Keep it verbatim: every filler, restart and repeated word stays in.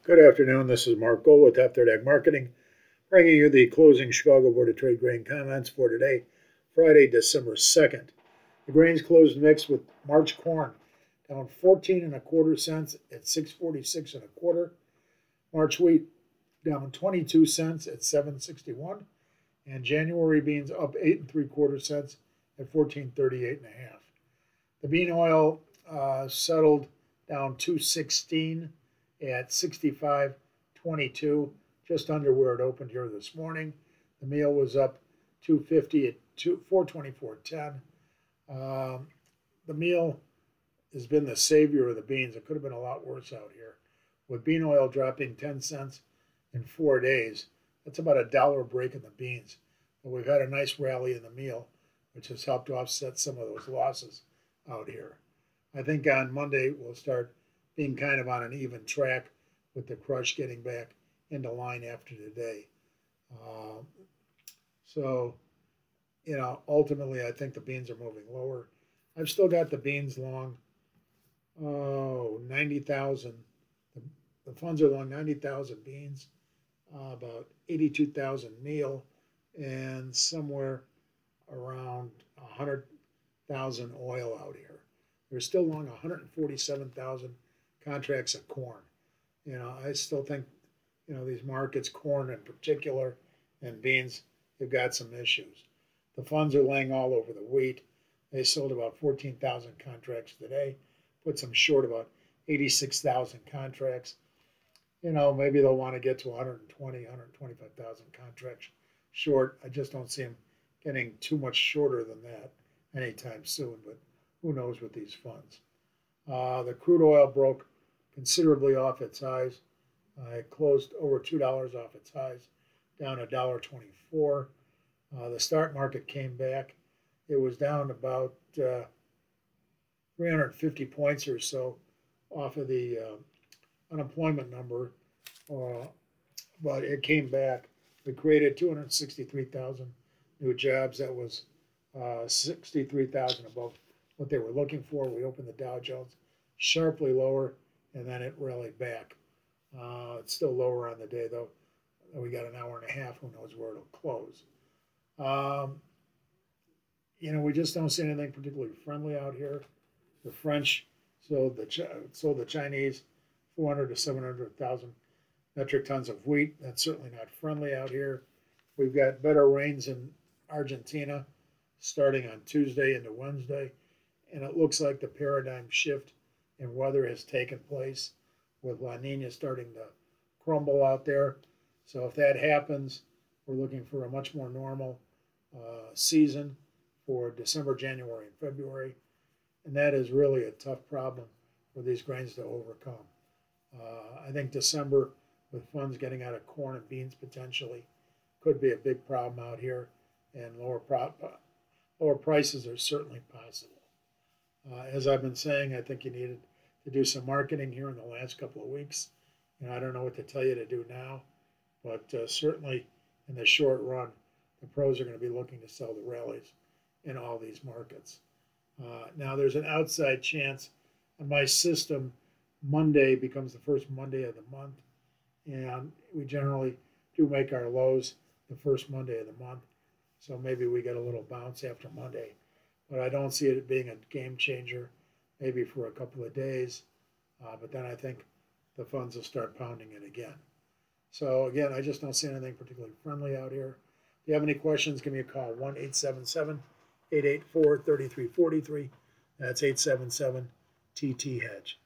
Good afternoon. This is Mark Gold with After Ag Marketing, bringing you the closing Chicago Board of Trade grain comments for today, Friday, December second. The grains closed mixed with March corn down fourteen and a quarter cents at six forty-six and a quarter. March wheat down twenty-two cents at seven sixty-one, and January beans up eight and three quarter cents at fourteen thirty-eight and a half. The bean oil uh, settled down two sixteen at sixty-five twenty-two, just under where it opened here this morning. The meal was up two fifty at four twenty-four ten. Um, the meal has been the savior of the beans. It could have been a lot worse out here. With bean oil dropping ten cents in four days, that's about a dollar break in the beans. But we've had a nice rally in the meal, which has helped offset some of those losses out here. I think on Monday we'll start being kind of on an even track with the crush getting back into line after today. Uh, so, you know, ultimately I think the beans are moving lower. I've still got the beans long, oh, ninety thousand. The, the funds are long ninety thousand beans, uh, about eighty-two thousand meal, and somewhere around one hundred thousand oil out here. They're still long one hundred forty-seven thousand contracts of corn. You know, I still think, you know, these markets, corn in particular, and beans, they've got some issues. The funds are laying all over the wheat. They sold about fourteen thousand contracts today, puts them short about eighty-six thousand contracts. You know, maybe they'll want to get to one hundred twenty, one hundred twenty-five thousand contracts short. I just don't see them getting too much shorter than that anytime soon, but who knows with these funds. Uh, the crude oil broke considerably off its highs. Uh, it closed over two dollars off its highs, down one dollar twenty-four. Uh, the start market came back. It was down about uh, three hundred fifty points or so off of the uh, unemployment number, uh, but it came back. We created two hundred sixty-three thousand new jobs. That was uh, sixty-three thousand above what they were looking for. We opened the Dow Jones sharply lower, and then it rallied back. Uh, it's still lower on the day, though. We got an hour and a half. Who knows where it'll close? Um, you know, we just don't see anything particularly friendly out here. The French sold the sold the Chinese four hundred to seven hundred thousand metric tons of wheat. That's certainly not friendly out here. We've got better rains in Argentina starting on Tuesday into Wednesday, and it looks like the paradigm shift in weather has taken place with La Nina starting to crumble out there. So if that happens, we're looking for a much more normal uh, season for December, January, and February. And that is really a tough problem for these grains to overcome. Uh, I think December, with funds getting out of corn and beans potentially, could be a big problem out here, and lower, pro- lower prices are certainly possible. Uh, as I've been saying, I think you needed to do some marketing here in the last couple of weeks. You know, I don't know what to tell you to do now, but uh, certainly in the short run, the pros are going to be looking to sell the rallies in all these markets. Uh, now, there's an outside chance on my system Monday becomes the first Monday of the month, and we generally do make our lows the first Monday of the month, so maybe we get a little bounce after Monday. But I don't see it being a game changer, maybe for a couple of days. Uh, but then I think the funds will start pounding it again. So again, I just don't see anything particularly friendly out here. If you have any questions, give me a call, one eight seven seven, eight eight four, three three four three. That's eight seven seven T T Hedge.